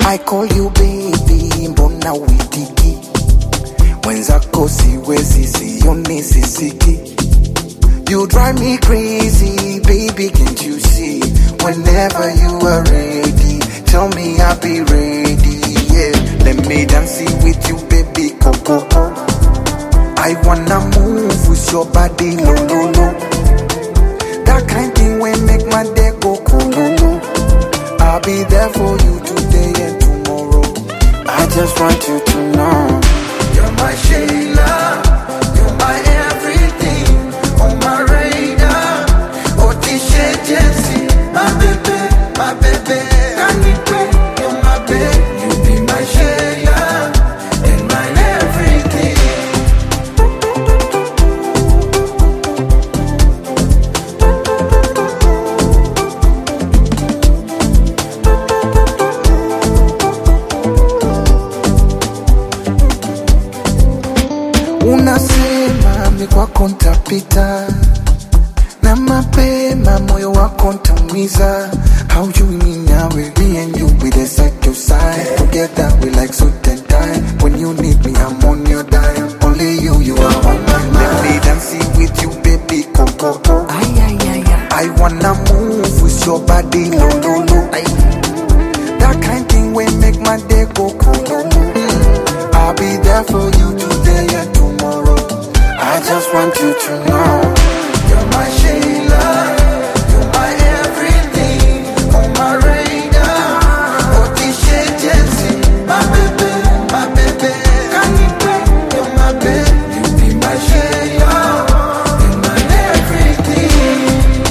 I call you baby, mbona uitiki? Mwenzako siwezi, sioni sisiki. You drive me crazy, baby, can't you see? Whenever you are ready, tell me I'll be ready, yeah. Let me dance with you, baby, coco. I wanna move with your body, lo, lo, lo. That kind thing will make my day go cool. I'll be there for you today and tomorrow. I just want you to know you're my Sheila, you're my everything, on my radar. Otisha Jesse, my baby, Anyway, you're my baby, you be my Sheila, and my everything. Unasema mi kwako ntapita, na mapema moyo wako ntaumiza. Haujui mi nawe, me and you we the side to side. Together we like suit and tie. When you need me I'm on your dime. Only you are on my mind. Let me dance with you baby, coco. I wanna move with your body, lo, lo, lo. That kind thing will make my day go cool. I'll be there for you today and tomorrow. I just want you to know you're my Sheila, you're my everything, on my radar. Otisha Jesse, my baby, Anyway, you're my baby, you be my Sheila, and my everything.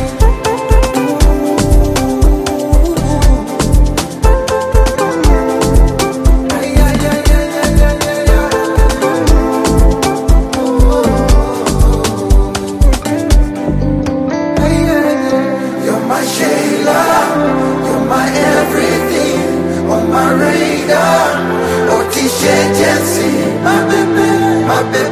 You're my Sheila, you're my everything, on my radar. Otisha Jesse, my baby,